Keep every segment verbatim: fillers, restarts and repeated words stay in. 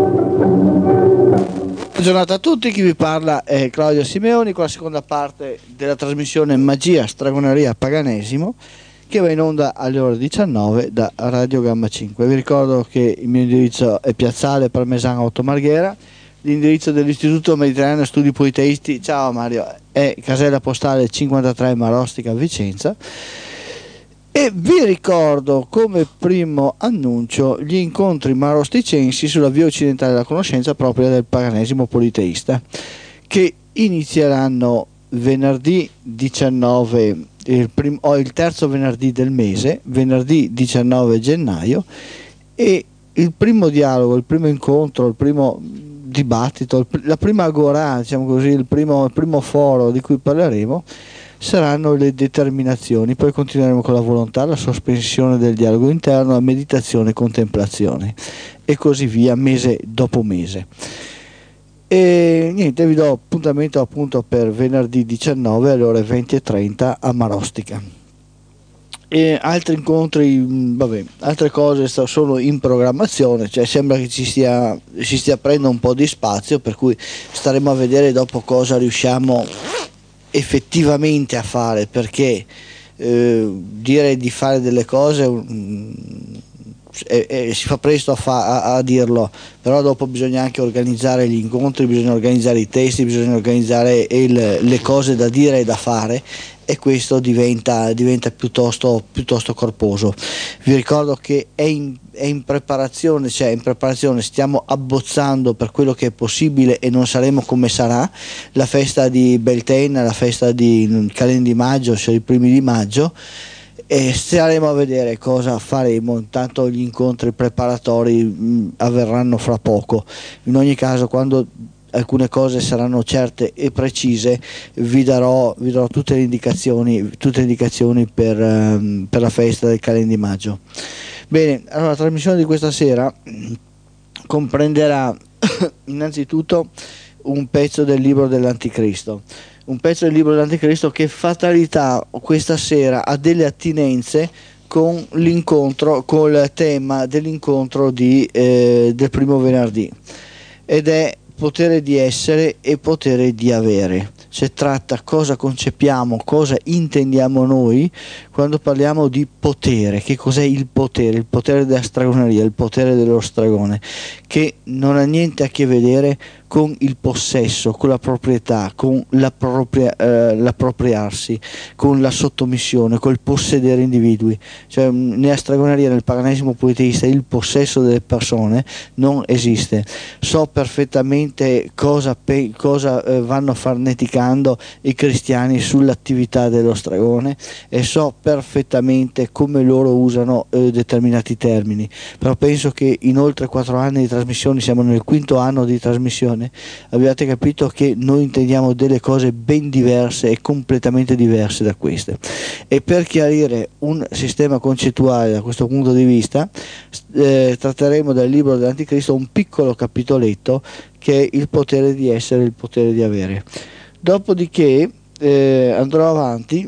Buona giornata a tutti, chi vi parla è Claudio Simeoni con la seconda parte della trasmissione Magia, Stregoneria, Paganesimo, che va in onda alle ore diciannove da Radio Gamma cinque. Vi ricordo che il mio indirizzo è Piazzale Parmesano otto Marghera, l'indirizzo dell'Istituto Mediterraneo Studi Politeisti, ciao Mario, è casella postale cinquantatré Marostica, Vicenza. E vi ricordo come primo annuncio gli incontri marosticensi sulla via occidentale della conoscenza propria del paganesimo politeista, che inizieranno venerdì diciannove, il, prim- oh, il terzo venerdì del mese, venerdì diciannove gennaio, e il primo dialogo, il primo incontro, il primo dibattito, il, la prima agorà, diciamo così, il primo, il primo foro di cui parleremo saranno le determinazioni. Poi continueremo con la volontà, la sospensione del dialogo interno, la meditazione e contemplazione, e così via, mese dopo mese. E niente, vi do appuntamento appunto per venerdì diciannove alle ore venti e trenta a Marostica. E altri incontri, vabbè, altre cose sono in programmazione, cioè sembra che ci stia, ci stia prendendo un po' di spazio, per cui staremo a vedere dopo cosa riusciamo effettivamente a fare, perché eh, dire di fare delle cose mm, eh, eh, si fa presto a, fa- a, a dirlo, però dopo bisogna anche organizzare gli incontri, bisogna organizzare i testi, bisogna organizzare il, le cose da dire e da fare, e questo diventa, diventa piuttosto, piuttosto corposo. Vi ricordo che è in, è in preparazione, cioè in preparazione stiamo abbozzando per quello che è possibile e non saremo come sarà la festa di Beltane, la festa di Calen Maggio, cioè i primi di maggio, e staremo a vedere cosa faremo. Intanto gli incontri preparatori mh, avverranno fra poco. In ogni caso, quando alcune cose saranno certe e precise, vi darò, vi darò tutte le indicazioni, tutte le indicazioni per, um, per la festa del Calen di Maggio. Bene, allora la trasmissione di questa sera comprenderà innanzitutto un pezzo del libro dell'Anticristo, un pezzo del libro dell'Anticristo che fatalità questa sera ha delle attinenze con l'incontro, col tema dell'incontro di, eh, del primo venerdì, ed è potere di essere e potere di avere. Si tratta cosa concepiamo, cosa intendiamo noi quando parliamo di potere. Che cos'è il potere? Il potere della stregoneria, il potere dello stregone, che non ha niente a che vedere con il possesso, con la proprietà, con l'appropria, eh, l'appropriarsi, con la sottomissione, col possedere individui. Cioè, nella stregoneria, nel paganesimo politeista, il possesso delle persone non esiste. So perfettamente cosa, pe- cosa eh, vanno farneticando i cristiani sull'attività dello stregone, e so perfettamente come loro usano eh, determinati termini, però penso che in oltre quattro anni di trasmissioni, siamo nel quinto anno di trasmissione, abbiate capito che noi intendiamo delle cose ben diverse e completamente diverse da queste. E per chiarire un sistema concettuale da questo punto di vista, eh, tratteremo dal libro dell'Anticristo un piccolo capitoletto che è il potere di essere e il potere di avere. Dopodiché eh, andrò avanti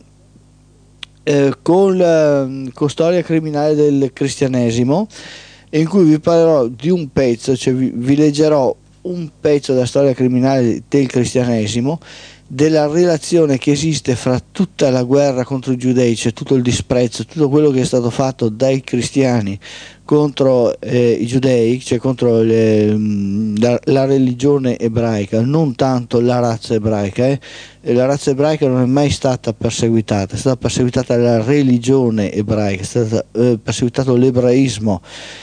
eh, con la con storia criminale del cristianesimo, in cui vi parlerò di un pezzo, cioè vi, vi leggerò un pezzo della storia criminale del cristianesimo, della relazione che esiste fra tutta la guerra contro i giudei, cioè tutto il disprezzo, tutto quello che è stato fatto dai cristiani contro eh, i giudei, cioè contro le, la, la religione ebraica, non tanto la razza ebraica. Eh. La razza ebraica non è mai stata perseguitata, è stata perseguitata la religione ebraica, è stato eh, perseguitato l'ebraismo,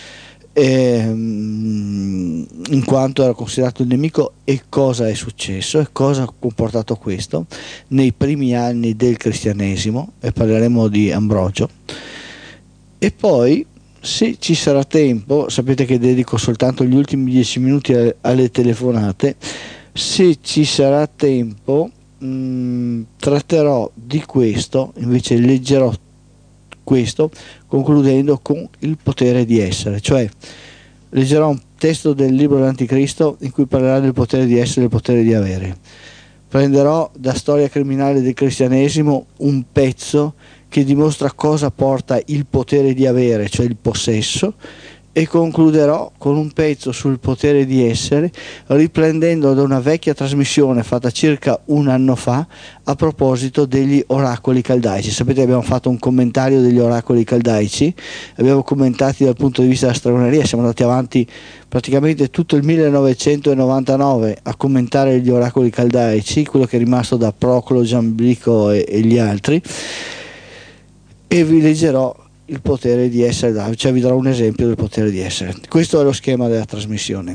in quanto era considerato il nemico. E cosa è successo e cosa ha comportato questo nei primi anni del cristianesimo, e parleremo di Ambrogio. E poi, se ci sarà tempo, sapete che dedico soltanto gli ultimi dieci minuti alle telefonate, se ci sarà tempo mh, tratterò di questo, invece leggerò questo, concludendo con il potere di essere, cioè leggerò un testo del libro dell'Anticristo in cui parlerà del potere di essere e del potere di avere. Prenderò da storia criminale del cristianesimo un pezzo che dimostra cosa porta il potere di avere, cioè il possesso, E concluderò con un pezzo sul potere di essere, riprendendo da una vecchia trasmissione fatta circa un anno fa a proposito degli oracoli caldaici. Sapete, abbiamo fatto un commentario degli oracoli caldaici, abbiamo commentati dal punto di vista della stregoneria, siamo andati avanti praticamente tutto il millenovecentonovantanove a commentare gli oracoli caldaici, quello che è rimasto da Proclo, Giamblico e, e gli altri, e vi leggerò il potere di essere, cioè vi darò un esempio del potere di essere. Questo è lo schema della trasmissione.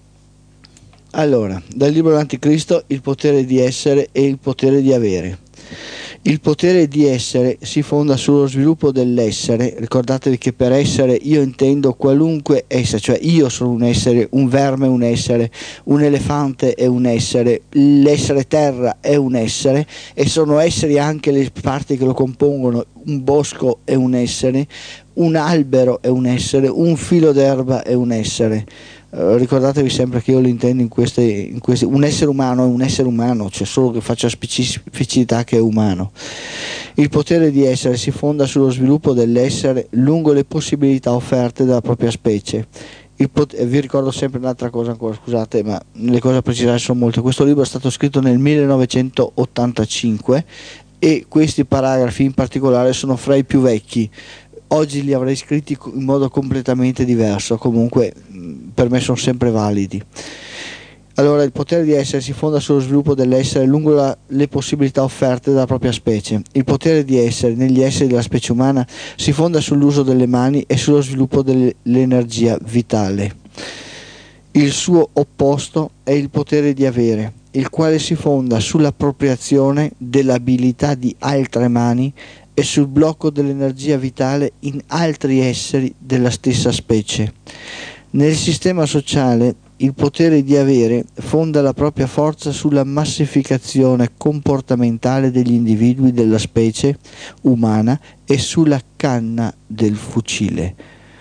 Allora, dal libro dell'Anticristo, il potere di essere e il potere di avere. Il potere di essere si fonda sullo sviluppo dell'essere. Ricordatevi che per essere io intendo qualunque essere, cioè io sono un essere, un verme è un essere, un elefante è un essere, l'essere terra è un essere, e sono esseri anche le parti che lo compongono. Un bosco è un essere, un albero è un essere, un filo d'erba è un essere. Uh, ricordatevi sempre che io lo intendo in queste, in queste, un essere umano è un essere umano, cioè solo che faccia specificità che è umano. Il potere di essere si fonda sullo sviluppo dell'essere lungo le possibilità offerte dalla propria specie. Il pot- vi ricordo sempre un'altra cosa ancora, scusate, ma le cose a precisare sono molte. Questo libro è stato scritto nel millenovecentottantacinque e questi paragrafi in particolare sono fra i più vecchi. Oggi li avrei scritti in modo completamente diverso, comunque per me sono sempre validi. Allora, il potere di essere si fonda sullo sviluppo dell'essere lungo la, le possibilità offerte dalla propria specie. Il potere di essere negli esseri della specie umana si fonda sull'uso delle mani e sullo sviluppo dell'energia vitale. Il suo opposto è il potere di avere, il quale si fonda sull'appropriazione dell'abilità di altre mani e sul blocco dell'energia vitale in altri esseri della stessa specie. Nel sistema sociale, il potere di avere fonda la propria forza sulla massificazione comportamentale degli individui della specie umana e sulla canna del fucile.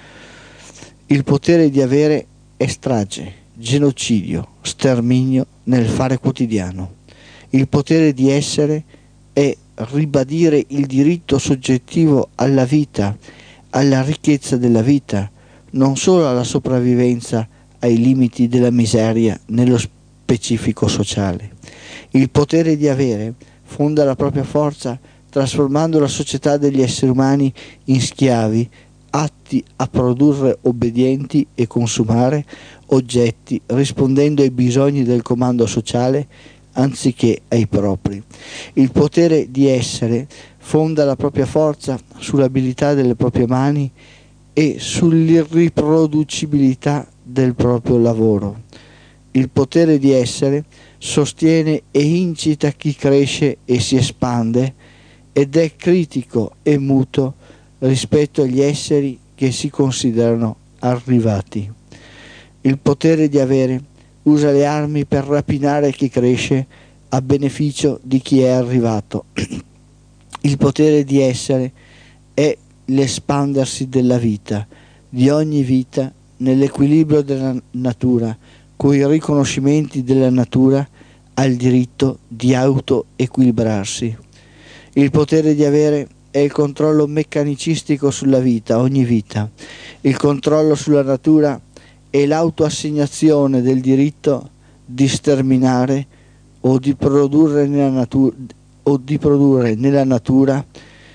Il potere di avere è strage, genocidio, sterminio nel fare quotidiano. Il potere di essere è ribadire il diritto soggettivo alla vita, alla ricchezza della vita, non solo alla sopravvivenza ai limiti della miseria nello specifico sociale. Il potere di avere fonda la propria forza trasformando la società degli esseri umani in schiavi atti a produrre obbedienti e consumare oggetti rispondendo ai bisogni del comando sociale anziché ai propri. Il potere di essere fonda la propria forza sull'abilità delle proprie mani e sull'irriproducibilità del proprio lavoro. Il potere di essere sostiene e incita chi cresce e si espande ed è critico e muto rispetto agli esseri che si considerano arrivati. Il potere di avere usa le armi per rapinare chi cresce a beneficio di chi è arrivato. Il potere di essere è l'espandersi della vita, di ogni vita, nell'equilibrio della natura, coi riconoscimenti della natura al diritto di auto-equilibrarsi. Il potere di avere è il controllo meccanicistico sulla vita, ogni vita, il controllo sulla natura e l'autoassegnazione del diritto di sterminare o di produrre nella natura o di produrre nella natura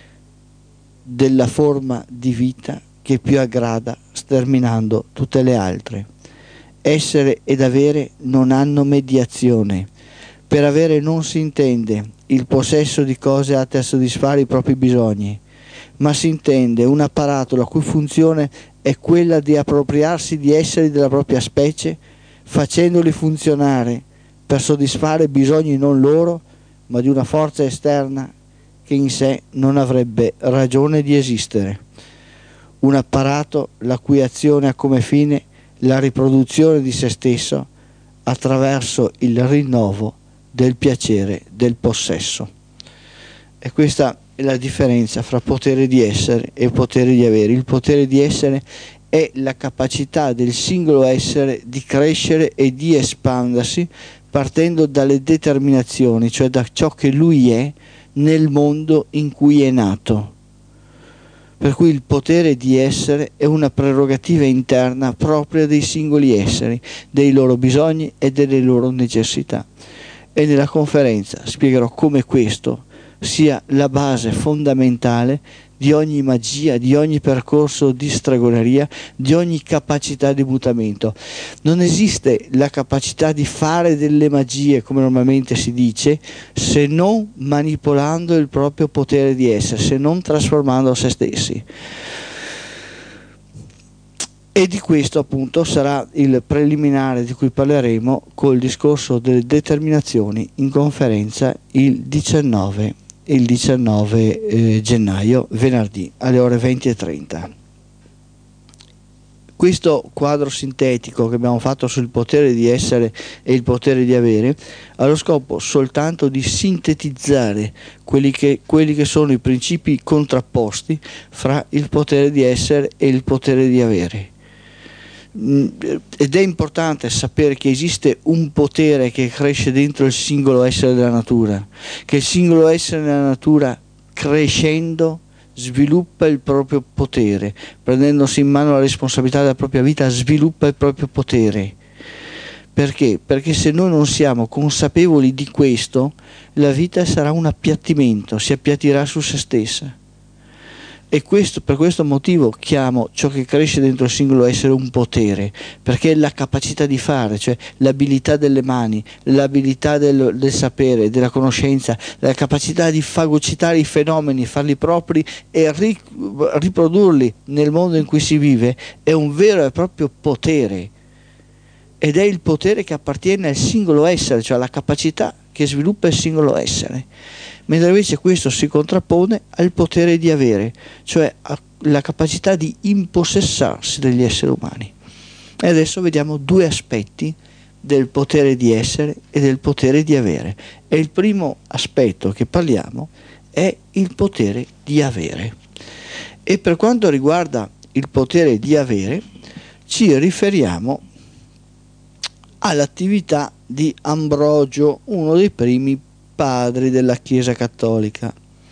della forma di vita che più aggrada, sterminando tutte le altre. Essere ed avere non hanno mediazione. Per avere non si intende il possesso di cose atte a soddisfare i propri bisogni, ma si intende un apparato la cui funzione è quella di appropriarsi di esseri della propria specie, facendoli funzionare per soddisfare bisogni non loro, ma di una forza esterna che in sé non avrebbe ragione di esistere. Un apparato la cui azione ha come fine la riproduzione di se stesso attraverso il rinnovo del piacere del possesso. E questa è la differenza fra potere di essere e potere di avere. Il potere di essere è la capacità del singolo essere di crescere e di espandersi partendo dalle determinazioni, cioè da ciò che lui è nel mondo in cui è nato. per cui il potere di essere è una prerogativa interna propria dei singoli esseri, dei loro bisogni e delle loro necessità. E nella conferenza spiegherò come questo sia la base fondamentale di ogni magia, di ogni percorso di stregoneria, di ogni capacità di mutamento. Non esiste la capacità di fare delle magie, come normalmente si dice, se non manipolando il proprio potere di essere, se non trasformando se stessi. E di questo appunto sarà il preliminare di cui parleremo col discorso delle determinazioni in conferenza il diciannove, il diciannove eh, gennaio, venerdì alle ore venti e trenta. Questo quadro sintetico che abbiamo fatto sul potere di essere e il potere di avere ha lo scopo soltanto di sintetizzare quelli che, quelli che sono i principi contrapposti fra il potere di essere e il potere di avere. Ed è importante sapere che esiste un potere che cresce dentro il singolo essere della natura, che il singolo essere della natura crescendo sviluppa il proprio potere, prendendosi in mano la responsabilità della propria vita sviluppa il proprio potere. Perché? Perché se noi non siamo consapevoli di questo, la vita sarà un appiattimento, si appiattirà su se stessa. E questo, per questo motivo chiamo ciò che cresce dentro il singolo essere un potere, perché è la capacità di fare, cioè l'abilità delle mani, l'abilità del, del sapere, della conoscenza, la capacità di fagocitare i fenomeni, farli propri e ri, riprodurli nel mondo in cui si vive, è un vero e proprio potere. Ed è il potere che appartiene al singolo essere, cioè alla capacità che sviluppa il singolo essere. Mentre invece questo si contrappone al potere di avere, cioè alla capacità di impossessarsi degli esseri umani. E adesso vediamo due aspetti del potere di essere e del potere di avere. E il primo aspetto che parliamo è il potere di avere. E per quanto riguarda il potere di avere, ci riferiamo all'attività di Ambrogio, uno dei primi padri della Chiesa Cattolica,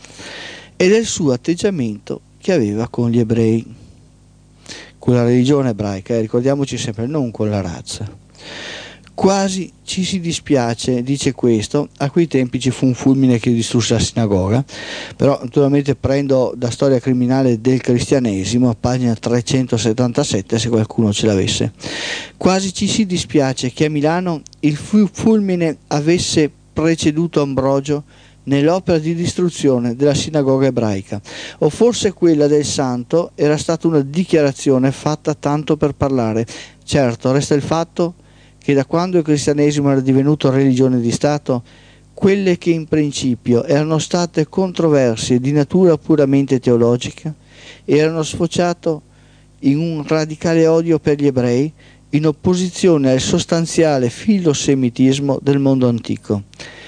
e del suo atteggiamento che aveva con gli ebrei, con la religione ebraica, eh, ricordiamoci sempre, non con la razza. Quasi ci si dispiace, dice questo, a quei tempi ci fu un fulmine che distrusse la sinagoga, però naturalmente prendo da Storia criminale del cristianesimo, a pagina trecentosettantasette, se qualcuno ce l'avesse. Quasi ci si dispiace che a Milano il fulmine avesse preceduto Ambrogio nell'opera di distruzione della sinagoga ebraica, o forse quella del santo era stata una dichiarazione fatta tanto per parlare. Certo, resta il fatto che da quando il cristianesimo era divenuto religione di Stato, quelle che in principio erano state controversie di natura puramente teologica erano sfociate in un radicale odio per gli ebrei, in opposizione al sostanziale filosemitismo del mondo antico.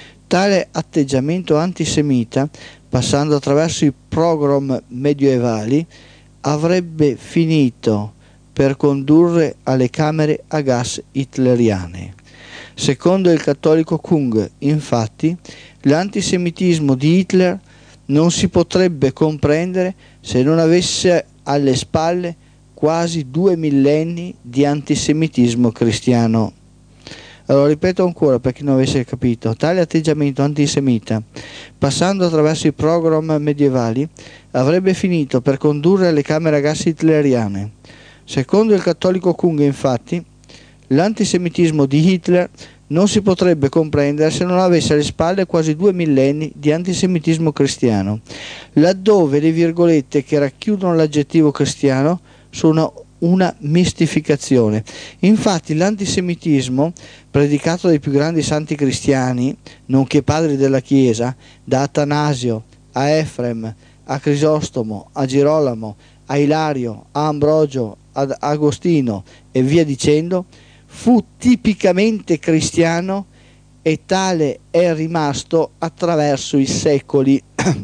Tale atteggiamento antisemita, passando attraverso i pogrom medievali, avrebbe finito per condurre alle camere a gas hitleriane. Secondo il cattolico Kung, infatti, l'antisemitismo di Hitler non si potrebbe comprendere se non avesse alle spalle quasi due millenni di antisemitismo cristiano. Allora ripeto ancora per chi non avesse capito: tale atteggiamento antisemita, passando attraverso i pogrom medievali, avrebbe finito per condurre alle camere a gas hitleriane. Secondo il cattolico Kung, infatti, l'antisemitismo di Hitler non si potrebbe comprendere se non avesse alle spalle quasi due millenni di antisemitismo cristiano, laddove le virgolette che racchiudono l'aggettivo cristiano sono una mistificazione. Infatti l'antisemitismo, predicato dai più grandi santi cristiani, nonché padri della Chiesa, da Atanasio a Efrem, a Crisostomo, a Girolamo, a Ilario, a Ambrogio, ad Agostino e via dicendo, fu tipicamente cristiano e tale è rimasto attraverso i secoli.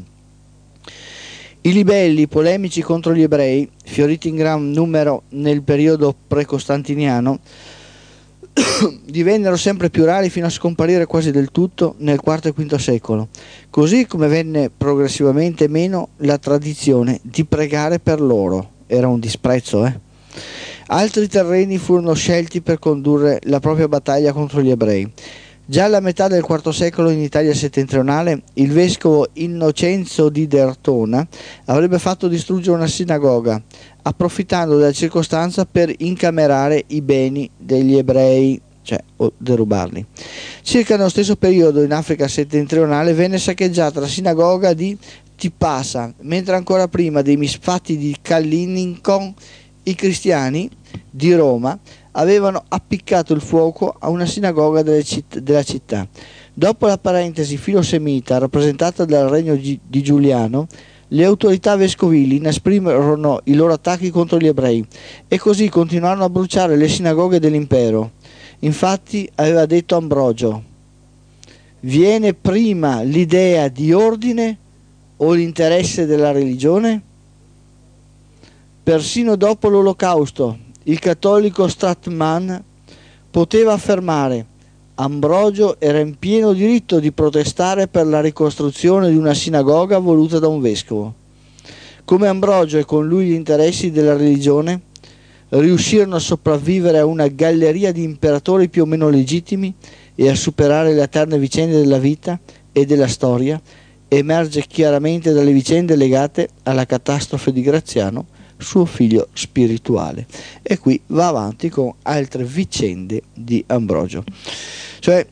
I libelli polemici contro gli ebrei, fioriti in gran numero nel periodo pre-costantiniano, divennero sempre più rari fino a scomparire quasi del tutto nel quarto e quinto secolo, così come venne progressivamente meno la tradizione di pregare per loro. Era un disprezzo, eh? Altri terreni furono scelti per condurre la propria battaglia contro gli ebrei. Già alla metà del quarto secolo in Italia settentrionale il vescovo Innocenzo di Dertona avrebbe fatto distruggere una sinagoga, approfittando della circostanza per incamerare i beni degli ebrei, cioè o derubarli. Circa nello stesso periodo in Africa settentrionale venne saccheggiata la sinagoga di Tipasa, mentre ancora prima dei misfatti di Callinicon i cristiani di Roma avevano appiccato il fuoco a una sinagoga delle citt- della città. Dopo la parentesi filosemita rappresentata dal regno di Giuliano, le autorità vescovili inasprirono i loro attacchi contro gli ebrei e così continuarono a bruciare le sinagoghe dell'impero. Infatti aveva detto Ambrogio: viene prima l'idea di ordine o l'interesse della religione? Persino dopo l'Olocausto il cattolico Stratman poteva affermare: Ambrogio era in pieno diritto di protestare per la ricostruzione di una sinagoga voluta da un vescovo. Come Ambrogio e con lui gli interessi della religione riuscirono a sopravvivere a una galleria di imperatori più o meno legittimi e a superare le eterne vicende della vita e della storia, emerge chiaramente dalle vicende legate alla catastrofe di Graziano, suo figlio spirituale. E qui va avanti con altre vicende di Ambrogio, cioè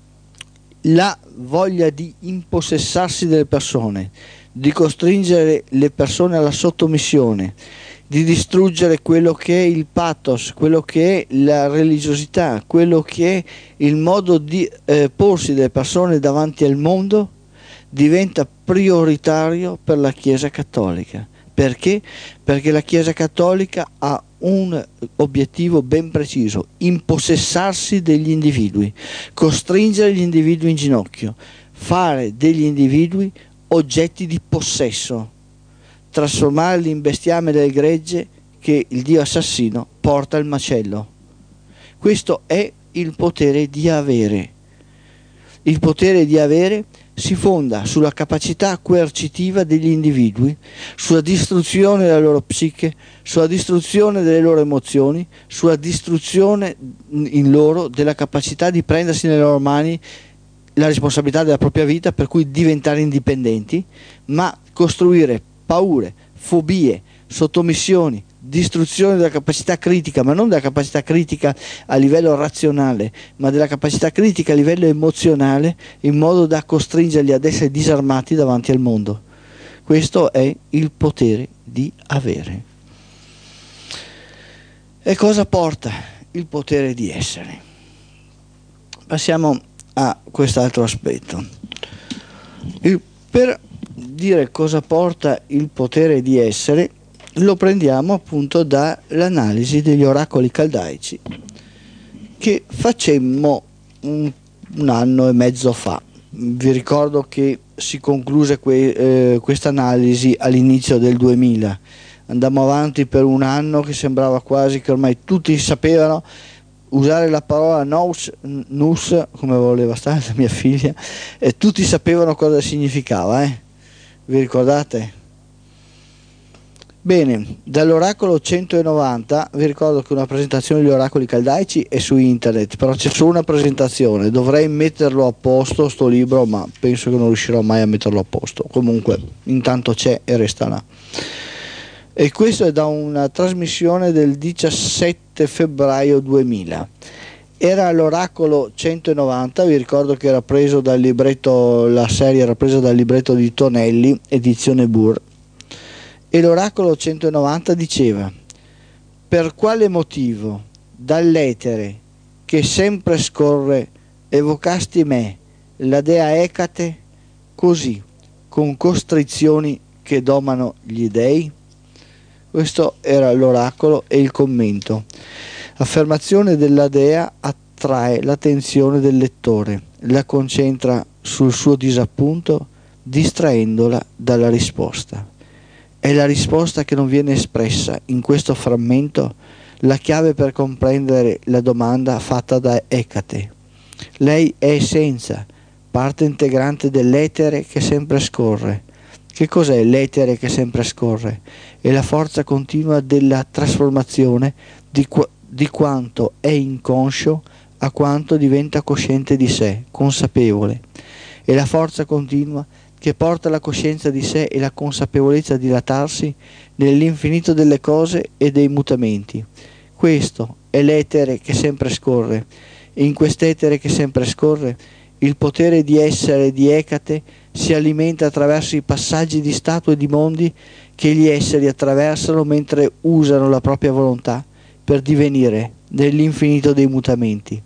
la voglia di impossessarsi delle persone, di costringere le persone alla sottomissione, di distruggere quello che è il pathos, quello che è la religiosità, quello che è il modo di eh, porsi delle persone davanti al mondo, diventa prioritario per la Chiesa Cattolica. Perché? Perché la Chiesa Cattolica ha un obiettivo ben preciso: impossessarsi degli individui, costringere gli individui in ginocchio, fare degli individui oggetti di possesso, trasformarli in bestiame del gregge che il dio assassino porta al macello. Questo è il potere di avere. Il potere di avere si fonda sulla capacità coercitiva degli individui, sulla distruzione della loro psiche, sulla distruzione delle loro emozioni, sulla distruzione in loro della capacità di prendersi nelle loro mani la responsabilità della propria vita, per cui diventare indipendenti, ma costruire paure, fobie, sottomissioni, distruzione della capacità critica, ma non della capacità critica a livello razionale, ma della capacità critica a livello emozionale, in modo da costringerli ad essere disarmati davanti al mondo. Questo è il potere di avere. E cosa porta il potere di essere? Passiamo a quest'altro aspetto. Il, per dire cosa porta il potere di essere, lo prendiamo appunto dall'analisi degli oracoli caldaici che facemmo un, un anno e mezzo fa. Vi ricordo che si concluse que, eh, questa analisi all'inizio del duemila. Andammo avanti per un anno che sembrava quasi che ormai tutti sapevano usare la parola nous, nus, come voleva stare la mia figlia, e tutti sapevano cosa significava, eh? Vi ricordate? Bene, dall'oracolo centonovanta, vi ricordo che una presentazione degli oracoli caldaici è su internet, però c'è solo una presentazione, dovrei metterlo a posto sto libro, ma penso che non riuscirò mai a metterlo a posto. Comunque intanto c'è e resta là. E questo è da una trasmissione del diciassette febbraio duemila. Era l'oracolo centonovanta, vi ricordo che era preso dal libretto, la serie era presa dal libretto di Tonelli, edizione Burr. E l'oracolo centonovanta diceva: per quale motivo dall'etere che sempre scorre evocasti me, la dea Ecate, così con costrizioni che domano gli dei? Questo era l'oracolo e il commento. Affermazione della dea attrae l'attenzione del lettore, la concentra sul suo disappunto, distraendola dalla risposta. È la risposta che non viene espressa in questo frammento la chiave per comprendere la domanda fatta da Ecate. Lei è essenza, parte integrante dell'etere che sempre scorre. Che cos'è l'etere che sempre scorre? È la forza continua della trasformazione di, qu- di quanto è inconscio a quanto diventa cosciente di sé, consapevole. È la forza continua che porta la coscienza di sé e la consapevolezza a dilatarsi nell'infinito delle cose e dei mutamenti. Questo è l'etere che sempre scorre, e in quest'etere che sempre scorre il potere di essere di Ecate si alimenta attraverso i passaggi di stato e di mondi che gli esseri attraversano mentre usano la propria volontà per divenire nell'infinito dei mutamenti.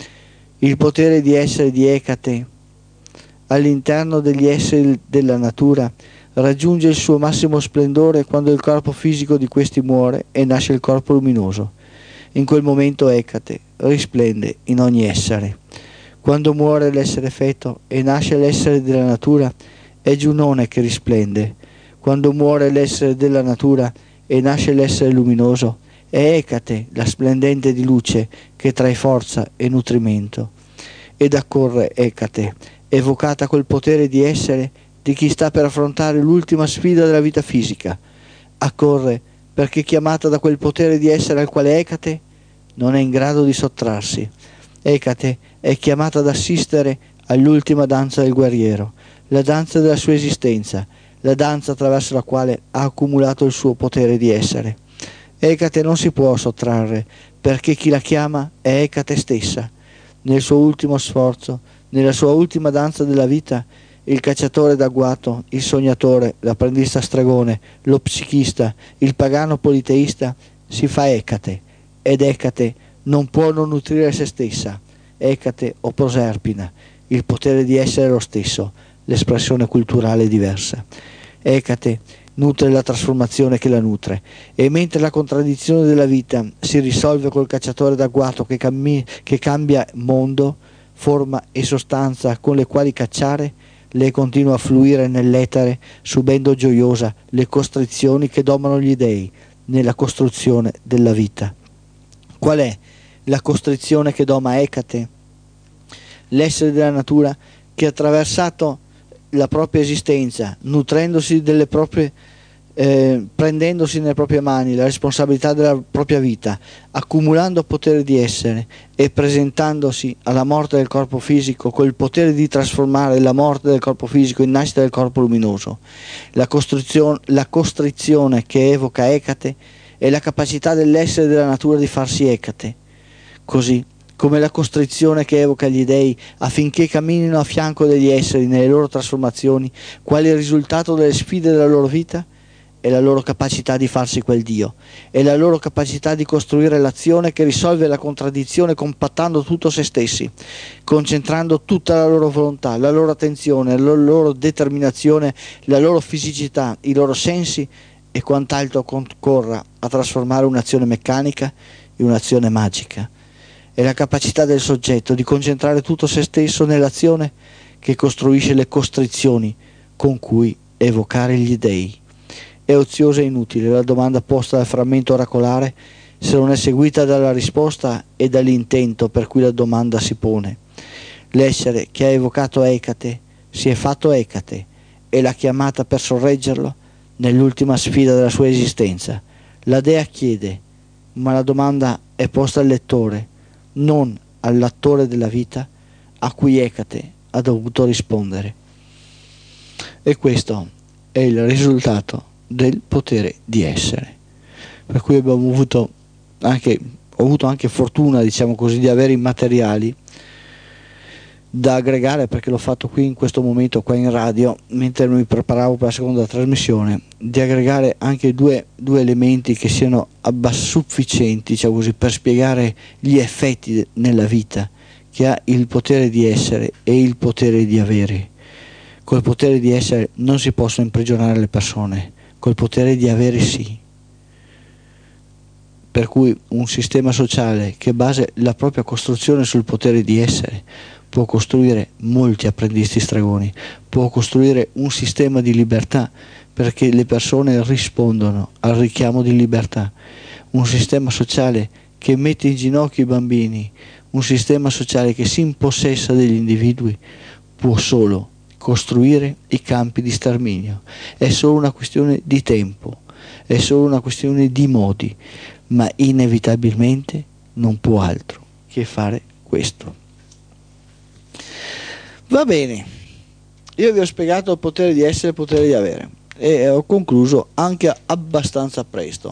Il potere di essere di Ecate all'interno degli esseri della natura raggiunge il suo massimo splendore quando il corpo fisico di questi muore e nasce il corpo luminoso. In quel momento Ecate risplende in ogni essere. Quando muore l'essere feto e nasce l'essere della natura, è Giunone che risplende. Quando muore l'essere della natura e nasce l'essere luminoso, è Ecate, la splendente di luce, che trae forza e nutrimento. Ed accorre Ecate, evocata col potere di essere di chi sta per affrontare l'ultima sfida della vita fisica. Accorre perché chiamata da quel potere di essere al quale Ecate non è in grado di sottrarsi. Ecate è chiamata ad assistere all'ultima danza del guerriero, la danza della sua esistenza, la danza attraverso la quale ha accumulato il suo potere di essere. Ecate non si può sottrarre, perché chi la chiama è Ecate stessa. Nel suo ultimo sforzo, nella sua ultima danza della vita, il cacciatore d'agguato, il sognatore, l'apprendista stregone, lo psichista, il pagano politeista si fa Ecate, ed Ecate non può non nutrire se stessa. Ecate o Proserpina, il potere di essere lo stesso, l'espressione culturale è diversa. Ecate nutre la trasformazione che la nutre, e mentre la contraddizione della vita si risolve col cacciatore d'agguato che, cammi- che cambia mondo, forma e sostanza con le quali cacciare, lei continua a fluire nell'etere, subendo gioiosa le costrizioni che domano gli dei nella costruzione della vita. Qual è la costrizione che doma Ecate? L'essere della natura che ha attraversato la propria esistenza, nutrendosi delle proprie, eh, prendendosi nelle proprie mani la responsabilità della propria vita, accumulando potere di essere e presentandosi alla morte del corpo fisico col potere di trasformare la morte del corpo fisico in nascita del corpo luminoso. La costrizione, la costrizione che evoca Ecate è la capacità dell'essere della natura di farsi Ecate, così come la costrizione che evoca gli dei affinché camminino a fianco degli esseri nelle loro trasformazioni, quale risultato delle sfide della loro vita, è la loro capacità di farsi quel Dio, è la loro capacità di costruire l'azione che risolve la contraddizione compattando tutto se stessi, concentrando tutta la loro volontà, la loro attenzione, la loro determinazione, la loro fisicità, i loro sensi e quant'altro concorra a trasformare un'azione meccanica in un'azione magica. È la capacità del soggetto di concentrare tutto se stesso nell'azione che costruisce le costrizioni con cui evocare gli dei. È oziosa e inutile la domanda posta dal frammento oracolare se non è seguita dalla risposta e dall'intento per cui la domanda si pone. L'essere che ha evocato Ecate si è fatto Ecate e l'ha chiamata per sorreggerlo nell'ultima sfida della sua esistenza. La dea chiede, ma la domanda è posta al lettore, non all'attore della vita a cui Ecate ha dovuto rispondere. E questo è il risultato del potere di essere. Per cui abbiamo avuto anche, ho avuto anche fortuna, diciamo così, di avere i materiali da aggregare, perché l'ho fatto qui in questo momento qua in radio mentre mi preparavo per la seconda trasmissione, di aggregare anche due, due elementi che siano abbastanza sufficienti, diciamo così, per spiegare gli effetti nella vita che ha il potere di essere e il potere di avere. Col potere di essere non si possono imprigionare le persone, col potere di avere sì. Per cui un sistema sociale che basa la propria costruzione sul potere di essere può costruire molti apprendisti stregoni, può costruire un sistema di libertà perché le persone rispondono al richiamo di libertà, un sistema sociale che mette in ginocchio i bambini, un sistema sociale che si impossessa degli individui, può solo costruire i campi di sterminio. È solo una questione di tempo, è solo una questione di modi, ma inevitabilmente non può altro che fare questo. Va bene, io vi ho spiegato il potere di essere e il potere di avere e ho concluso anche abbastanza presto.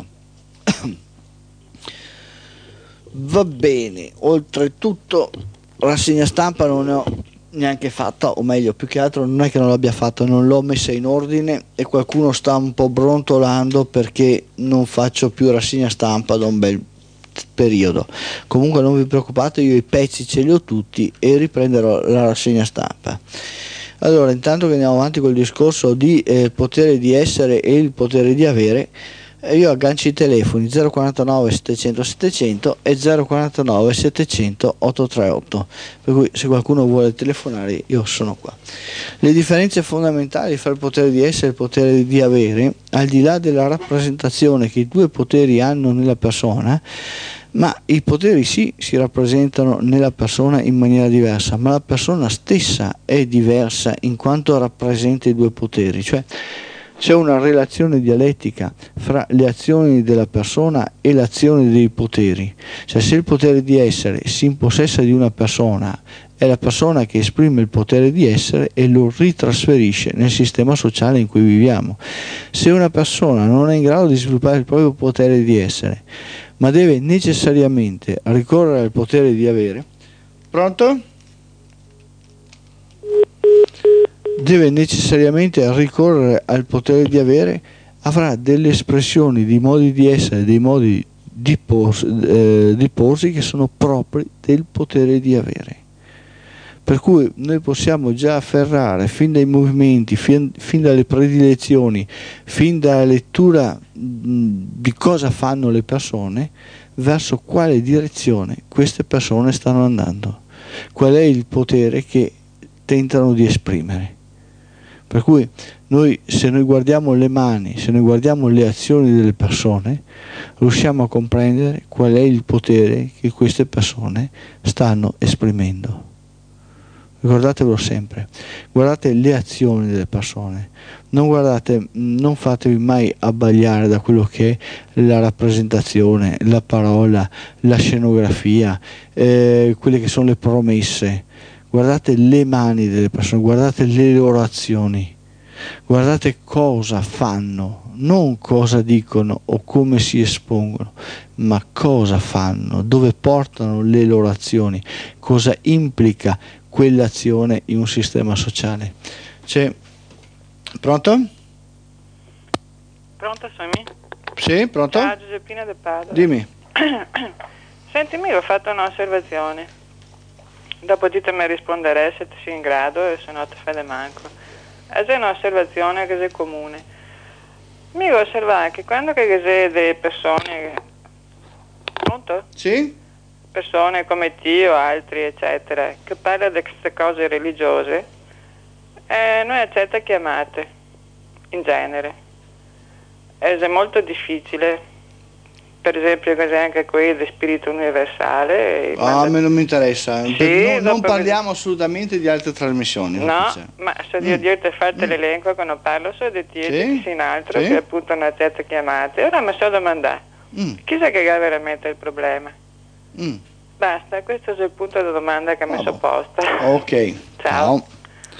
Va bene, oltretutto rassegna stampa non ne ho neanche fatta, o meglio, più che altro non è che non l'abbia fatta, non l'ho messa in ordine e qualcuno sta un po' brontolando perché non faccio più rassegna stampa da un bel periodo. Comunque non vi preoccupate, io i pezzi ce li ho tutti e riprenderò la rassegna stampa. Allora, intanto che andiamo avanti col discorso di eh, potere di essere e il potere di avere, io aggancio i telefoni zero quarantanove settecento settecento e zero quarantanove settecento ottocentotrentotto, per cui se qualcuno vuole telefonare io sono qua. Le differenze fondamentali fra il potere di essere e il potere di avere, al di là della rappresentazione che i due poteri hanno nella persona, ma i poteri sì si rappresentano nella persona in maniera diversa, ma la persona stessa è diversa in quanto rappresenta i due poteri, cioè c'è una relazione dialettica fra le azioni della persona e le azioni dei poteri. Cioè, se il potere di essere si impossessa di una persona, è la persona che esprime il potere di essere e lo ritrasferisce nel sistema sociale in cui viviamo. Se una persona non è in grado di sviluppare il proprio potere di essere, ma deve necessariamente ricorrere al potere di avere, pronto? deve necessariamente ricorrere al potere di avere, avrà delle espressioni di modi di essere, dei modi di, pos, eh, di porsi che sono propri del potere di avere. Per cui noi possiamo già afferrare fin dai movimenti, fin, fin dalle predilezioni, fin dalla lettura mh, di cosa fanno le persone, verso quale direzione queste persone stanno andando, qual è il potere che tentano di esprimere. Per cui noi, se noi guardiamo le mani, se noi guardiamo le azioni delle persone, riusciamo a comprendere qual è il potere che queste persone stanno esprimendo. Ricordatevelo sempre, guardate le azioni delle persone, non guardate, non fatevi mai abbagliare da quello che è la rappresentazione, la parola, la scenografia, eh, quelle che sono le promesse. Guardate le mani delle persone, guardate le loro azioni, guardate cosa fanno, non cosa dicono o come si espongono, ma cosa fanno, dove portano le loro azioni, cosa implica quell'azione in un sistema sociale. C'è... Pronto? Pronto, Sammy? Sì, pronto? Ciao, Giuseppina De Padova. Dimmi. Senti, io ho fatto un'osservazione. Dopo ditemi rispondere se sei in grado e se no ti fai le manco. È un'osservazione che è comune. Mi osserva che quando che c'è delle persone, pronto? Sì? Persone come te o altri, eccetera, che parlano di queste cose religiose, eh, noi accetta chiamate, in genere. Ed è molto difficile. Per esempio, cos'è anche qui di spirito universale. Ah, manda... a me non mi interessa. Sì, non, non parliamo che... assolutamente di altre trasmissioni. No, ma se io mm. dirti fate mm. l'elenco quando parlo so di te, sì? Che sei in altro, sì? Che appunto non accetta chiamate. Ora mi so domandare, mm. chissà che ha veramente il problema? Mm. Basta, questo è il punto della domanda che mi sono posta. Ok, ciao. ciao.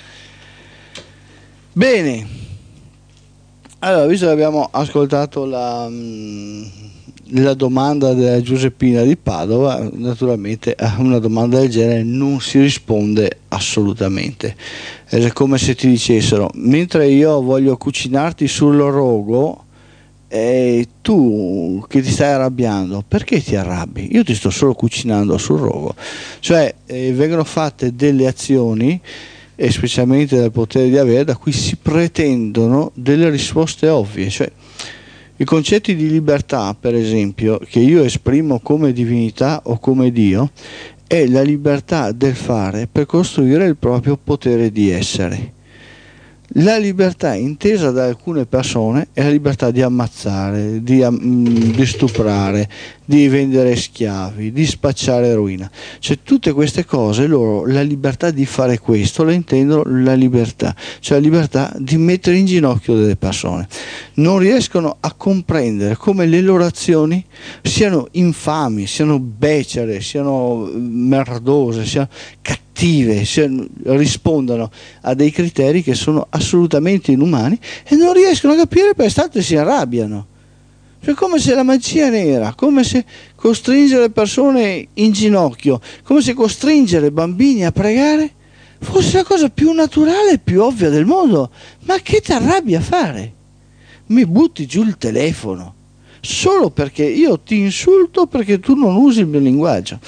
Bene, allora, visto che abbiamo ascoltato la... la domanda della Giuseppina di Padova, naturalmente a una domanda del genere non si risponde assolutamente. È come se ti dicessero: mentre io voglio cucinarti sul rogo, e tu che ti stai arrabbiando, perché ti arrabbi? Io ti sto solo cucinando sul rogo. Cioè eh, vengono fatte delle azioni, e specialmente dal potere di avere, da cui si pretendono delle risposte ovvie. Cioè i concetti di libertà, per esempio, che io esprimo come divinità o come Dio, è la libertà del fare per costruire il proprio potere di essere. La libertà intesa da alcune persone è la libertà di ammazzare, di, di stuprare, di vendere schiavi, di spacciare eroina. Cioè tutte queste cose, loro la libertà di fare questo la intendono la libertà, cioè la libertà di mettere in ginocchio delle persone. Non riescono a comprendere come le loro azioni siano infami, siano becere, siano merdose, siano cattive, siano, rispondano a dei criteri che sono assolutamente inumani e non riescono a capire, per tanto si arrabbiano. Cioè come se la magia nera, come se costringere le persone in ginocchio, come se costringere bambini a pregare fosse la cosa più naturale e più ovvia del mondo. Ma che ti arrabbi a fare? Mi butti giù il telefono solo perché io ti insulto perché tu non usi il mio linguaggio.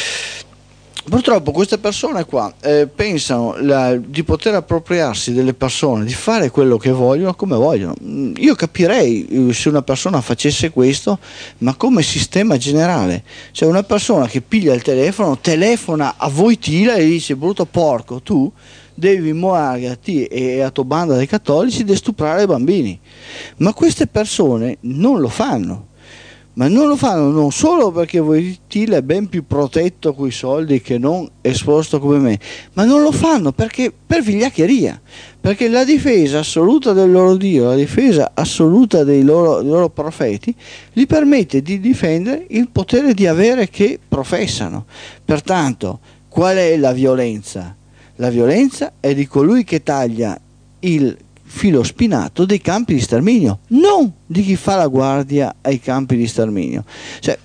Purtroppo queste persone qua eh, pensano la, di poter appropriarsi delle persone, di fare quello che vogliono come vogliono. Io capirei se una persona facesse questo, ma come sistema generale, cioè una persona che piglia il telefono, telefona a Wojtyla e dice: brutto porco, tu devi muovere a te e a tua banda dei cattolici di stuprare i bambini. Ma queste persone non lo fanno. Ma non lo fanno non solo perché Wojtyla è ben più protetto coi soldi che non esposto come me, ma non lo fanno perché per vigliaccheria, perché la difesa assoluta del loro Dio, la difesa assoluta dei loro, dei loro profeti, gli permette di difendere il potere di avere che professano. Pertanto, qual è la violenza? La violenza è di colui che taglia il filo spinato dei campi di sterminio, non di chi fa la guardia ai campi di sterminio. Cioè,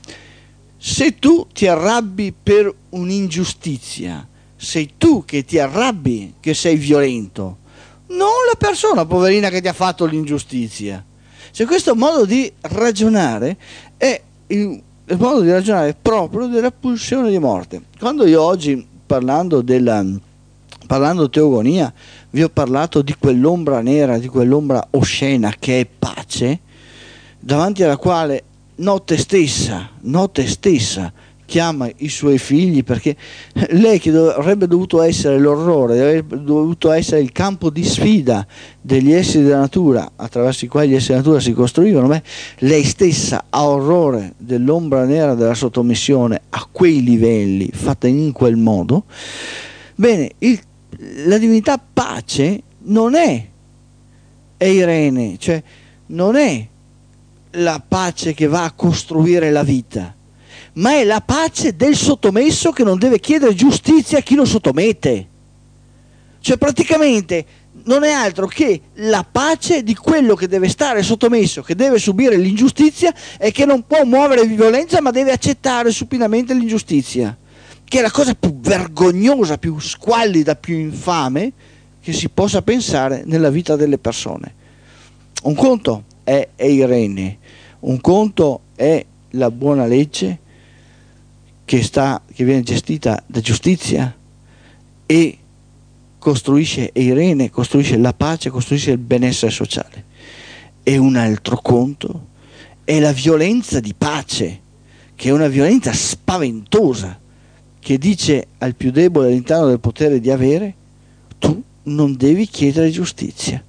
se tu ti arrabbi per un'ingiustizia, sei tu che ti arrabbi che sei violento, non la persona poverina che ti ha fatto l'ingiustizia. Cioè, questo modo di ragionare è il, il modo di ragionare proprio della pulsione di morte. Quando io oggi, parlando della parlando teogonia, vi ho parlato di quell'ombra nera, di quell'ombra oscena che è pace, davanti alla quale notte stessa, notte stessa chiama i suoi figli, perché lei che avrebbe dovuto essere l'orrore, avrebbe dovuto essere il campo di sfida degli esseri della natura attraverso i quali gli esseri della natura si costruivano, beh, lei stessa ha orrore dell'ombra nera della sottomissione a quei livelli, fatta in quel modo. Bene, il la divinità pace non è Eirene, cioè non è la pace che va a costruire la vita, ma è la pace del sottomesso che non deve chiedere giustizia a chi lo sottomette. Cioè praticamente non è altro che la pace di quello che deve stare sottomesso, che deve subire l'ingiustizia e che non può muovere violenza, ma deve accettare supinamente l'ingiustizia, che è la cosa più vergognosa, più squallida, più infame che si possa pensare nella vita delle persone. Un conto è Eirene, un conto è la buona legge che, sta, che viene gestita da giustizia e costruisce Eirene, costruisce la pace, costruisce il benessere sociale. E un altro conto è la violenza di pace, che è una violenza spaventosa, che dice al più debole all'interno del potere di avere: tu non devi chiedere giustizia.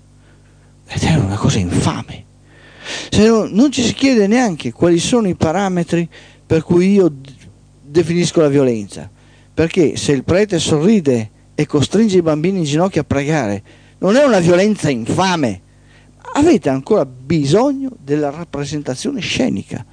Ed è una cosa infame. Se no, non ci si chiede neanche quali sono i parametri per cui io definisco la violenza, perché se il prete sorride e costringe i bambini in ginocchio a pregare, non è una violenza infame. Avete ancora bisogno della rappresentazione scenica.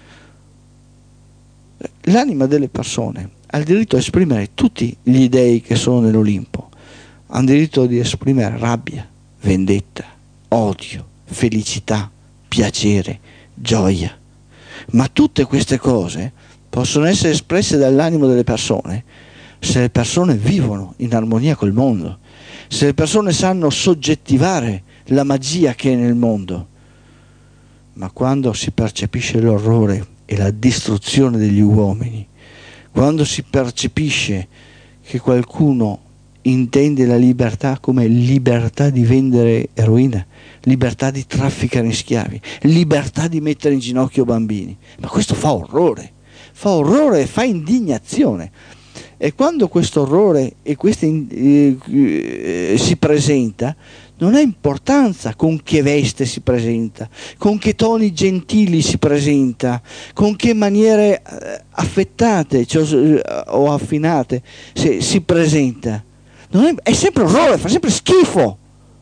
L'anima delle persone ha il diritto di esprimere tutti gli dei che sono nell'Olimpo, ha il diritto di esprimere rabbia, vendetta, odio, felicità, piacere, gioia, ma tutte queste cose possono essere espresse dall'animo delle persone se le persone vivono in armonia col mondo, se le persone sanno soggettivare la magia che è nel mondo. Ma quando si percepisce l'orrore e la distruzione degli uomini, quando si percepisce che qualcuno intende la libertà come libertà di vendere eroina, libertà di trafficare in schiavi, libertà di mettere in ginocchio bambini, ma questo fa orrore, fa orrore e fa indignazione. E quando questo orrore e questa, eh, si presenta, non ha importanza con che veste si presenta, con che toni gentili si presenta, con che maniere eh, affettate cioè, o affinate si, si presenta. Non è, è sempre orrore, fa sempre schifo.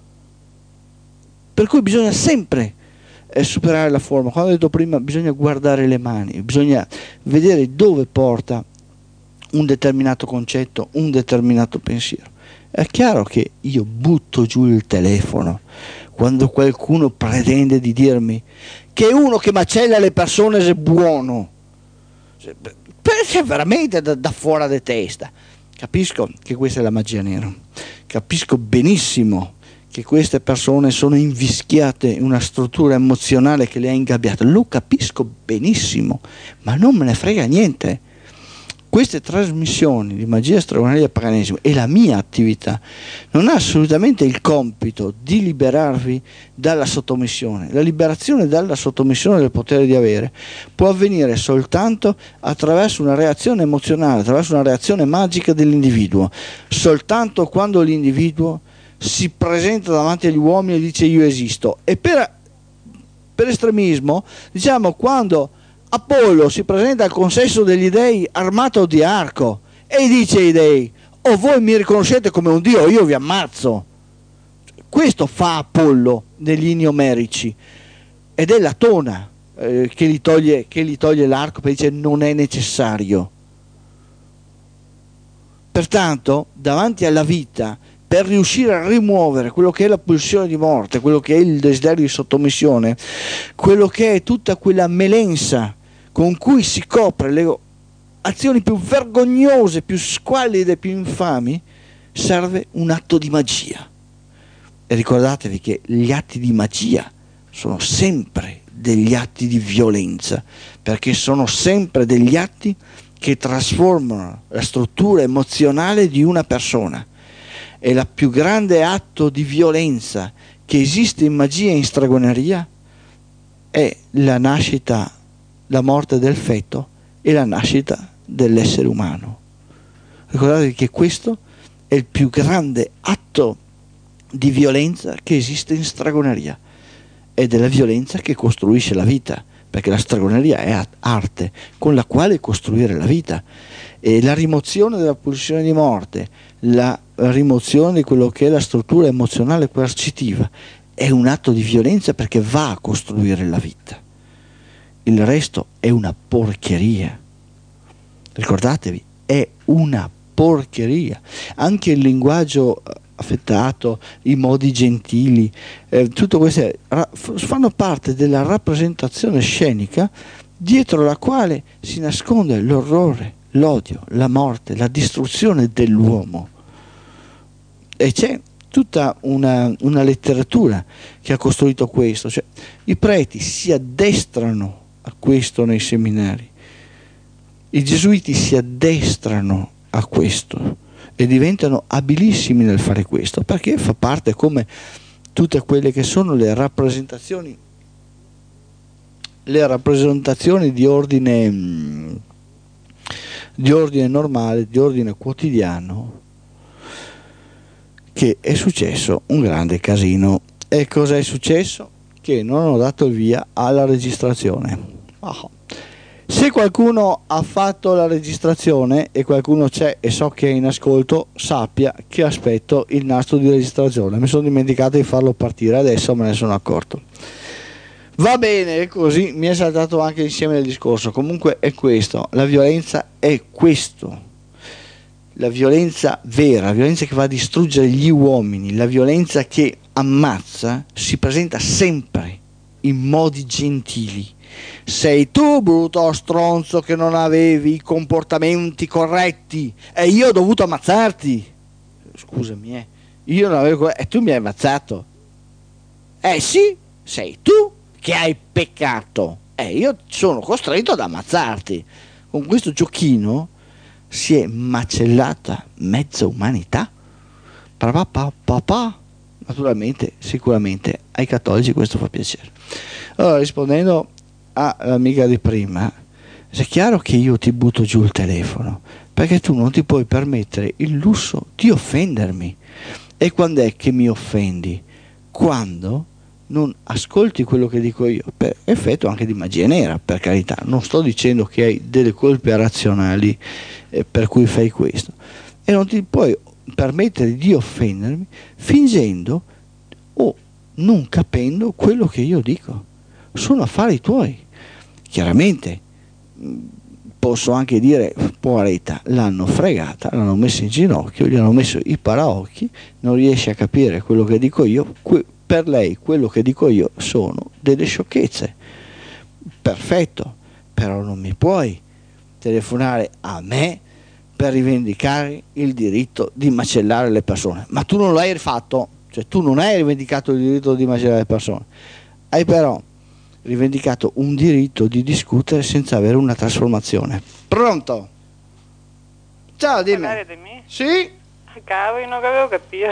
Per cui bisogna sempre eh, superare la forma. Quando ho detto prima, bisogna guardare le mani, bisogna vedere dove porta un determinato concetto, un determinato pensiero. È chiaro che io butto giù il telefono quando qualcuno pretende di dirmi che uno che macella le persone è buono, perché veramente da, da fuori di testa. Capisco che questa è la magia nera, capisco benissimo che queste persone sono invischiate in una struttura emozionale che le ha ingabbiate, lo capisco benissimo, ma non me ne frega niente. Queste trasmissioni di magia straordinaria e paganesimo e la mia attività non ha assolutamente il compito di liberarvi dalla sottomissione. La liberazione dalla sottomissione del potere di avere può avvenire soltanto attraverso una reazione emozionale, attraverso una reazione magica dell'individuo, soltanto quando l'individuo si presenta davanti agli uomini e dice io esisto. E per, per estremismo, diciamo, quando Apollo si presenta al consesso degli dei armato di arco e dice ai dei o voi mi riconoscete come un dio, io vi ammazzo. Questo fa Apollo negli inni omerici ed è Latona eh, che, gli toglie, che gli toglie l'arco perché dice non è necessario. Pertanto davanti alla vita, per riuscire a rimuovere quello che è la pulsione di morte, quello che è il desiderio di sottomissione, quello che è tutta quella melensa con cui si copre le azioni più vergognose, più squallide, più infami, serve un atto di magia. E ricordatevi che gli atti di magia sono sempre degli atti di violenza, perché sono sempre degli atti che trasformano la struttura emozionale di una persona. E il più grande atto di violenza che esiste in magia e in stregoneria è la nascita, la morte del feto e la nascita dell'essere umano. Ricordatevi che questo è il più grande atto di violenza che esiste in stregoneria, ed è la violenza che costruisce la vita, perché la stregoneria è arte con la quale costruire la vita. E la rimozione della pulsione di morte, la rimozione di quello che è la struttura emozionale coercitiva è un atto di violenza, perché va a costruire la vita. Il resto è una porcheria. Ricordatevi, è una porcheria. Anche il linguaggio affettato, i modi gentili, eh, tutto questo ra- fanno parte della rappresentazione scenica dietro la quale si nasconde l'orrore, l'odio, la morte, la distruzione dell'uomo. E c'è tutta una, una letteratura che ha costruito questo, cioè i preti si addestrano a questo nei seminari, i gesuiti si addestrano a questo e diventano abilissimi nel fare questo, perché fa parte, come tutte quelle che sono le rappresentazioni le rappresentazioni di ordine di ordine normale, di ordine quotidiano, che è successo un grande casino. E cosa è successo? Che non ho dato il via alla registrazione. Oh. Se qualcuno ha fatto la registrazione e qualcuno c'è e so che è in ascolto, sappia che aspetto il nastro di registrazione. Mi sono dimenticato di farlo partire, adesso me ne sono accorto. Va bene, così mi è saltato anche insieme il discorso. Comunque è questo, la violenza è questo. La violenza vera, la violenza che va a distruggere gli uomini, la violenza che ammazza, si presenta sempre in modi gentili. Sei tu, brutto stronzo, che non avevi i comportamenti corretti e io ho dovuto ammazzarti. Scusami, eh. Io non avevo e tu mi hai ammazzato. Eh sì, sei tu che hai peccato e io sono costretto ad ammazzarti. Con questo giochino si è macellata mezza umanità. Papà, papà. Naturalmente, sicuramente ai cattolici questo fa piacere. Allora, rispondendo all'amica di prima, è chiaro che io ti butto giù il telefono, perché tu non ti puoi permettere il lusso di offendermi. E quando è che mi offendi? quando non ascolti quello che dico io, per effetto anche di magia nera, per carità. Non sto dicendo che hai delle colpe razionali eh, per cui fai questo, e non ti puoi permettere di offendermi fingendo o non capendo quello che io dico. Sono affari tuoi. Chiaramente posso anche dire, poveretta, l'hanno fregata, l'hanno messa in ginocchio, gli hanno messo i paraocchi, non riesce a capire quello che dico io. Que- per lei quello che dico io sono delle sciocchezze. Perfetto, però non mi puoi telefonare a me per rivendicare il diritto di macellare le persone. Ma tu non l'hai fatto, cioè tu non hai rivendicato il diritto di macellare le persone, hai però rivendicato un diritto di discutere senza avere una trasformazione. Pronto? Ciao, dimmi. Parlare di me? Sì? Cavolo, non avevo capito.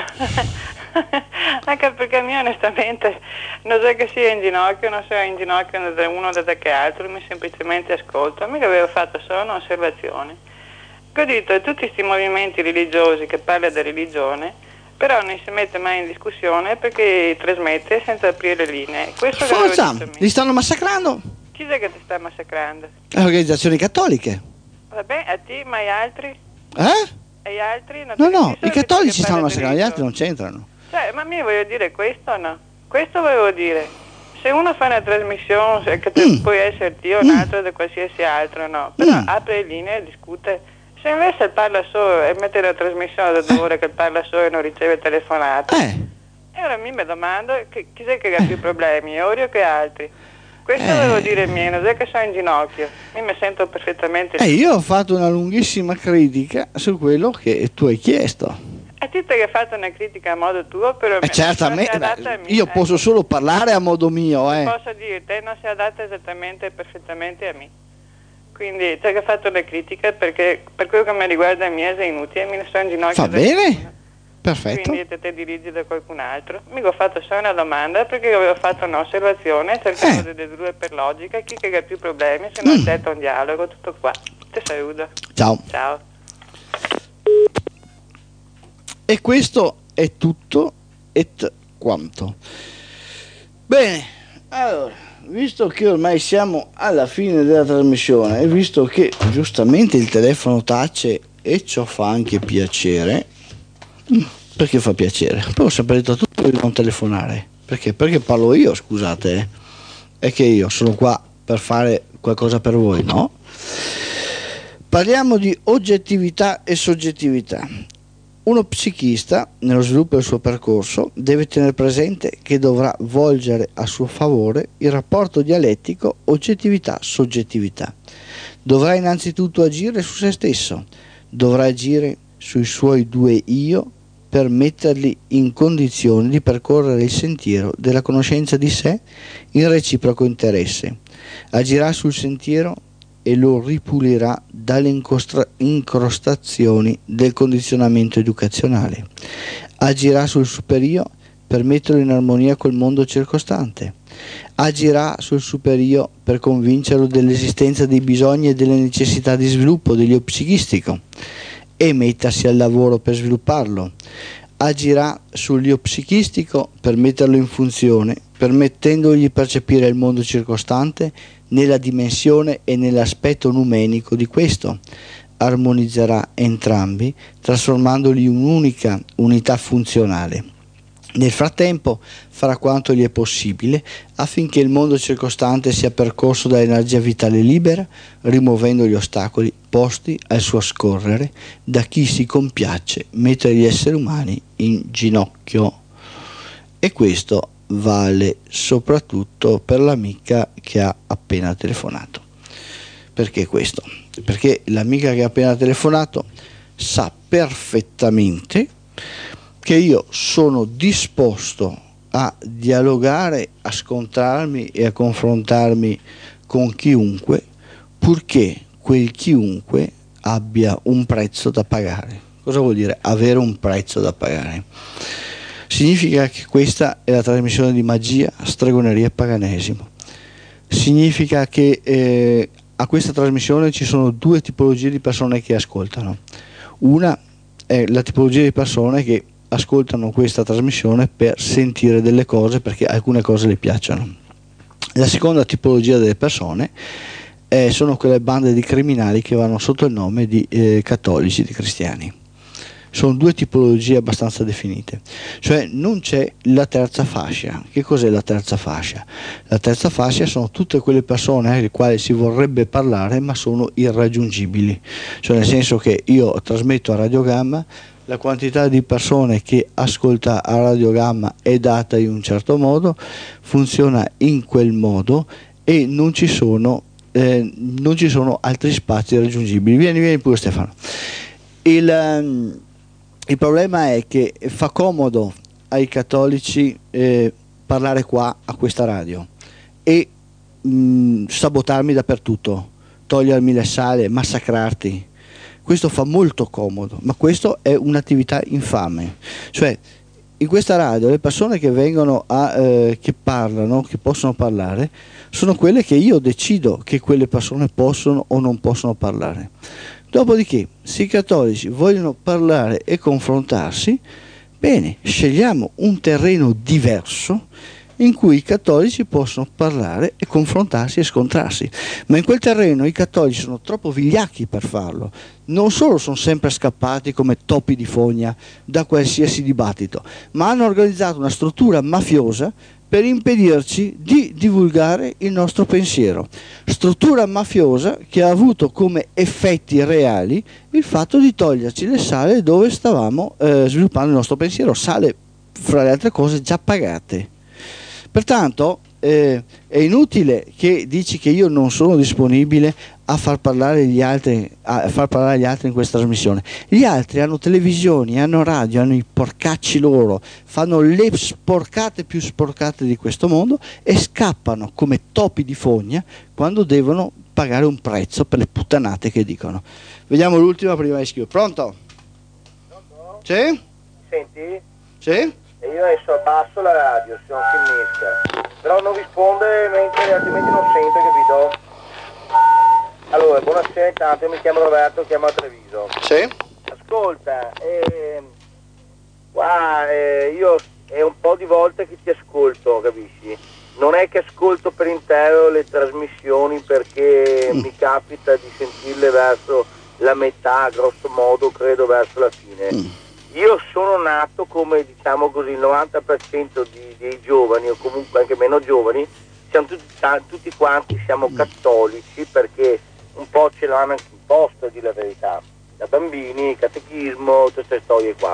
Anche perché io onestamente non so che sia in ginocchio, non so in ginocchio da uno da che altro, mi semplicemente ascolto. Mica avevo fatto solo un'osservazione. Ho detto a tutti questi movimenti religiosi che parlano di religione, però non si mette mai in discussione perché trasmette senza aprire le linee. Questo Forza, li stanno massacrando. Chi è che ti sta massacrando? Le organizzazioni cattoliche. Vabbè, a te, ma gli altri? Eh? E gli altri? Non No, ti no, capisco i che cattolici ti stanno parla di massacrando, gli altri religione. non c'entrano. Cioè, ma io voglio dire questo o no? Questo volevo dire. Se uno fa una trasmissione, che te, Mm. puoi essere te o un Mm. altro di qualsiasi altro, no? Però Mm. apre le linee e discute. Se invece parla solo e mette la trasmissione da due ore che parla solo e non riceve telefonate, Eh, e ora mi domando che, chi è che ha più problemi, Ori o che altri? Questo Eh. volevo dire mio, non è che sono in ginocchio, io mi sento perfettamente. eh, io ho fatto una lunghissima critica su quello che tu hai chiesto. È tutto che hai fatto una critica a modo tuo, però Eh, non certamente, si adatta beh, a me, io eh. posso solo parlare a modo mio, eh. Posso dire, te non si adatta esattamente e perfettamente a me. Quindi te che hai fatto le critiche, perché per quello che mi riguarda i miei è inutile, mi ne sto in ginocchio. Va da bene, nessuno. perfetto. Quindi te, te dirigi da qualcun altro. Mi ho fatto solo una domanda perché avevo fatto un'osservazione cercando Eh. di dedurre per logica chi che ha più problemi, se non Mm. accetta un dialogo, tutto qua. Te saluto. Ciao. Ciao. E questo è tutto et quanto. Bene, allora, visto che ormai siamo alla fine della trasmissione e visto che giustamente il telefono tace e ciò fa anche piacere, perché fa piacere? Poi ho sempre detto a tutti di non telefonare. Perché? Perché parlo io, scusate, eh. È che io sono qua per fare qualcosa per voi, no? Parliamo di oggettività e soggettività. Uno psichista, nello sviluppo del suo percorso, deve tenere presente che dovrà volgere a suo favore il rapporto dialettico oggettività-soggettività. Dovrà innanzitutto agire su se stesso, dovrà agire sui suoi due io per metterli in condizione di percorrere il sentiero della conoscenza di sé in reciproco interesse. Agirà sul sentiero e lo ripulirà dalle incostra- incrostazioni del condizionamento educazionale. Agirà sul superio per metterlo in armonia col mondo circostante. Agirà sul superio per convincerlo dell'esistenza dei bisogni e delle necessità di sviluppo dell'io psichistico e mettersi al lavoro per svilupparlo. Agirà sull'io psichistico per metterlo in funzione, permettendogli di percepire il mondo circostante nella dimensione e nell'aspetto numenico di questo. Armonizzerà entrambi, trasformandoli in un'unica unità funzionale. Nel frattempo farà quanto gli è possibile affinché il mondo circostante sia percorso da energia vitale libera, rimuovendo gli ostacoli posti al suo scorrere da chi si compiace mettere gli esseri umani in ginocchio. E questo vale soprattutto per l'amica che ha appena telefonato. Perché questo? Perché l'amica che ha appena telefonato sa perfettamente che io sono disposto a dialogare, a scontrarmi e a confrontarmi con chiunque, purché quel chiunque abbia un prezzo da pagare. Cosa vuol dire avere un prezzo da pagare? Significa che questa è la trasmissione di magia, stregoneria e paganesimo. Significa che eh, a questa trasmissione ci sono due tipologie di persone che ascoltano. Una è la tipologia di persone che ascoltano questa trasmissione per sentire delle cose, perché alcune cose le piacciono. La seconda tipologia delle persone eh, sono quelle bande di criminali che vanno sotto il nome di eh, cattolici, di cristiani. Sono due tipologie abbastanza definite, cioè non c'è la terza fascia. Che cos'è la terza fascia? La terza fascia sono tutte quelle persone alle quali si vorrebbe parlare ma sono irraggiungibili, cioè nel senso che io trasmetto a Radio Gamma, la quantità di persone che ascolta a Radio Gamma è data in un certo modo, funziona in quel modo e non ci sono, eh, non ci sono altri spazi raggiungibili. Vieni, vieni pure Stefano. Il... Um, Il problema è che fa comodo ai cattolici eh, parlare qua a questa radio e mh, sabotarmi dappertutto, togliermi le sale, massacrarti. Questo fa molto comodo, ma questo è un'attività infame. Cioè, in questa radio le persone che vengono a eh, che parlano, che possono parlare, sono quelle che io decido che quelle persone possono o non possono parlare. Dopodiché, se i cattolici vogliono parlare e confrontarsi, bene, scegliamo un terreno diverso in cui i cattolici possono parlare e confrontarsi e scontrarsi. Ma in quel terreno i cattolici sono troppo vigliacchi per farlo. Non solo sono sempre scappati come topi di fogna da qualsiasi dibattito, ma hanno organizzato una struttura mafiosa per impedirci di divulgare il nostro pensiero. Struttura mafiosa che ha avuto come effetti reali il fatto di toglierci le sale dove stavamo eh, sviluppando il nostro pensiero, sale fra le altre cose già pagate. Pertanto eh, è inutile che dici che io non sono disponibile a far parlare gli altri, a far parlare gli altri in questa trasmissione. Gli altri hanno televisioni, hanno radio, hanno i porcacci loro, fanno le sporcate più sporcate di questo mondo e scappano come topi di fogna quando devono pagare un prezzo per le puttanate che dicono. Vediamo l'ultima prima di scrivere. Pronto? Pronto? Sì? Senti? Sì? E io adesso abbasso la radio, se non si innesca. Però non risponde mentre altrimenti non sento, capito? Allora, buonasera intanto, io mi chiamo Roberto, chiamo a Treviso. Sì? Ascolta, eh, qua eh, io è un po' di volte che ti ascolto, capisci? Non è che ascolto per intero le trasmissioni perché mm. mi capita di sentirle verso la metà, grosso modo, credo verso la fine. Mm. Io sono nato come, diciamo così, il novanta per cento di, dei giovani, o comunque anche meno giovani, siamo tutti, tutti quanti siamo mm. cattolici, perché un po' ce l'hanno anche imposto, a dire la verità, da bambini, catechismo, tutte queste storie qua.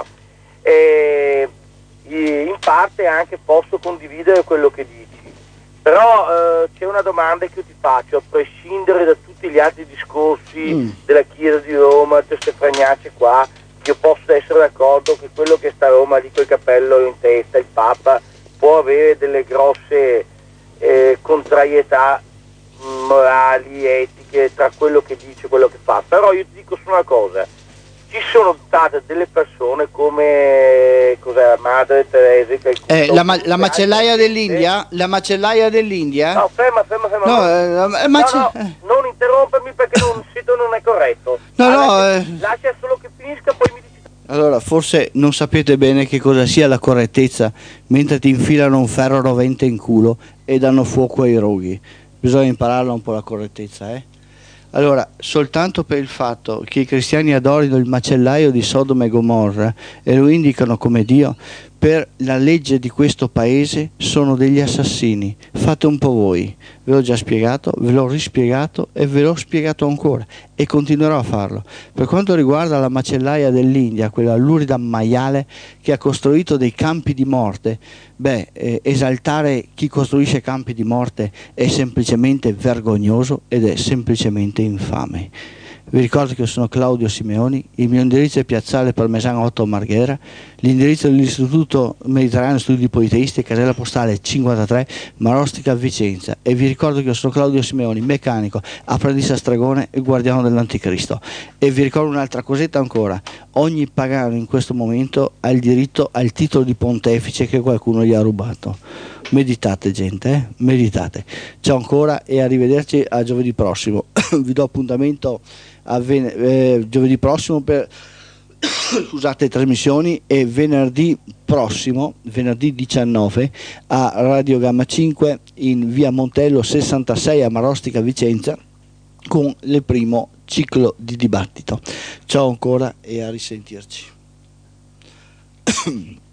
E in parte anche posso condividere quello che dici, però eh, c'è una domanda che io ti faccio, a prescindere da tutti gli altri discorsi mm. della Chiesa di Roma, tutte queste fregnacce qua, io posso essere d'accordo che quello che sta a Roma lì col cappello in testa, il Papa, può avere delle grosse eh, contrarietà morali, etiche tra quello che dice e quello che fa. Però io ti dico solo una cosa, ci sono state delle persone come cos'è, Madre Teresa, eh, la, ma- la macellaia dell'India, la macellaia dell'India. No, ferma, ferma, ferma. No, no, eh, mace- no, no, non interrompermi perché non, il sito non è corretto. No, allora, no, eh. lascia solo che finisca, poi mi dici. Allora, forse non sapete bene che cosa sia la correttezza mentre ti infilano un ferro rovente in culo e danno fuoco ai roghi. Bisogna impararla un po' la correttezza, eh? Allora, soltanto per il fatto che i cristiani adorino il macellaio di Sodoma e Gomorra e lo indicano come Dio, per la legge di questo paese sono degli assassini. Fate un po' voi, ve l'ho già spiegato, ve l'ho rispiegato e ve l'ho spiegato ancora e continuerò a farlo. Per quanto riguarda la macellaia dell'India, quella lurida maiale che ha costruito dei campi di morte, beh, eh, esaltare chi costruisce campi di morte è semplicemente vergognoso ed è semplicemente infame. Vi ricordo che io sono Claudio Simeoni, il mio indirizzo è Piazzale Parmesano otto Marghera, l'indirizzo dell'Istituto Mediterraneo Studi Politeisti è casella postale cinquantatré Marostica Vicenza, e vi ricordo che io sono Claudio Simeoni, meccanico, apprendista stregone e guardiano dell'anticristo. E vi ricordo un'altra cosetta ancora, ogni pagano in questo momento ha il diritto al titolo di pontefice che qualcuno gli ha rubato. Meditate gente, eh? meditate. Ciao ancora e arrivederci a giovedì prossimo. Vi do appuntamento a ven- eh, giovedì prossimo per scusate, trasmissioni, e venerdì prossimo, venerdì diciannove, a Radio Gamma cinque in via Montello sessantasei a Marostica, Vicenza, con il primo ciclo di dibattito. Ciao ancora e a risentirci.